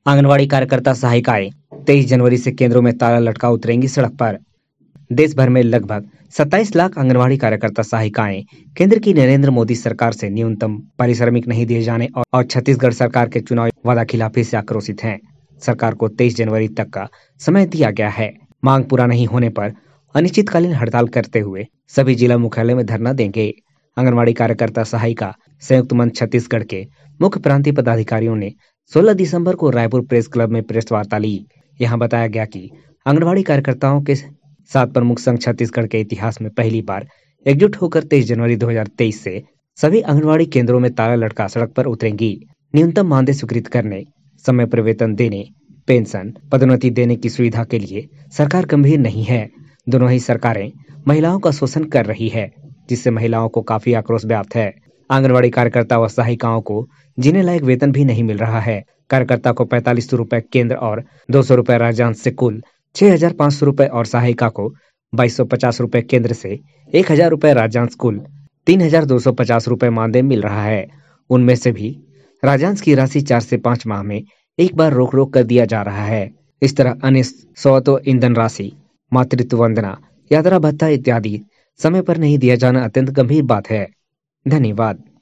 आंगनवाड़ी कार्यकर्ता सहायिकाएं 23 जनवरी से केंद्रों में ताला लटका उतरेंगी सड़क पर। देश भर में लगभग 27 लाख आंगनवाड़ी कार्यकर्ता सहायिकाएं केंद्र की नरेंद्र मोदी सरकार से न्यूनतम पारिश्रमिक नहीं दिए जाने और छत्तीसगढ़ सरकार के चुनावी वादाखिलाफी से आक्रोशित हैं। सरकार को 23 जनवरी तक का समय दिया गया है। मांग पूरा नहीं होने पर अनिश्चितकालीन हड़ताल करते हुए सभी जिला मुख्यालय में धरना देंगे। आंगनवाड़ी कार्यकर्ता सहायिका संयुक्त मंच छत्तीसगढ़ के मुख्य प्रांतीय पदाधिकारियों ने 16 दिसंबर को रायपुर प्रेस क्लब में प्रेस वार्ता ली। यहां बताया गया कि आंगनवाड़ी कार्यकर्ताओं के सात प्रमुख संघ छत्तीसगढ़ के इतिहास में पहली बार एकजुट होकर 23 जनवरी 2023 से सभी आंगनवाड़ी केंद्रों में ताला लटका सड़क पर उतरेंगी। न्यूनतम मानदेय स्वीकृत करने, समय पर वेतन देने, पेंशन, पदोन्नति देने की सुविधा के लिए सरकार गंभीर नहीं है। दोनों ही सरकारें महिलाओं का शोषण कर रही है, जिससे महिलाओं को काफी आक्रोश व्याप्त है। आंगनवाड़ी कार्यकर्ता व सहायिकाओं को जीने लायक वेतन भी नहीं मिल रहा है। कार्यकर्ता को 4500 रुपए केंद्र और 200 रुपए राज्यांश से कुल 6500 रुपए और सहायिका को 2250 रुपए केंद्र से 1000 रुपए राज्यांश कुल 3250 रुपए मानदेय मिल रहा है। उनमें से भी राज्यांश की राशि 4 से 5 माह में एक बार रोक रोक कर दिया जा रहा है। इस तरह अन्य स्वतो ईंधन राशि, मातृत्व वंदना, यात्रा भत्ता इत्यादि समय पर नहीं दिया जाना अत्यंत गंभीर बात है। धन्यवाद।